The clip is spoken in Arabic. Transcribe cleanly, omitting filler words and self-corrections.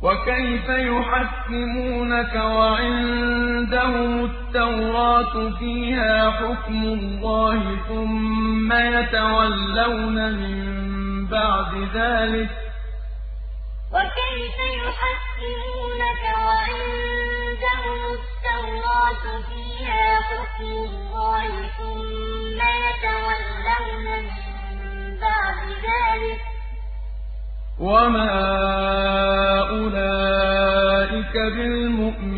وكيف يحكمونك وعندهم التوراة فيها حكم الله ثم يتولون من بعد ذلك وكيف يحكمونك وعندهم التوراة فيها حكم الله ثم يتولون من بعد ذلك وما أولئك بالمؤمنين